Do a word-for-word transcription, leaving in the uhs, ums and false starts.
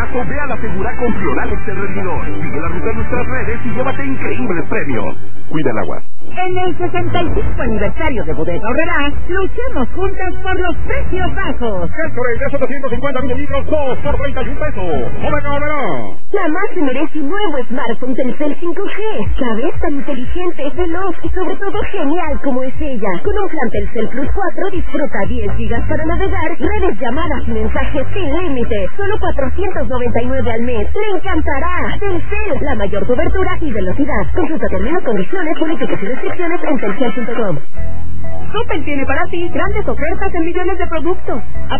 caso, ve a la Segura con Floralex el rendidor. Sigue la ruta de nuestras redes y llévate increíbles premios. Cuida el agua. En el sesenta y cinco aniversario de Bodega Aurrerá, luchemos juntos por los precios bajos. Gatorade de setecientos cincuenta mililitros, dos por treinta y un pesos. Bodega Aurrerá. Mamá se merece un nuevo smartphone Telcel cinco G. ¿Sabes? Tan inteligente, veloz y sobre todo genial como es ella. Con un plan Telcel Plus cuatro disfruta diez gigas para navegar, redes, llamadas y mensajes sin límite. Solo cuatrocientos noventa y nueve al mes. ¡Le encantará! Telcel, la mayor cobertura y velocidad. Consulta términos, condiciones, políticas y restricciones en telcel punto com. Coppel tiene para ti grandes ofertas en millones de productos.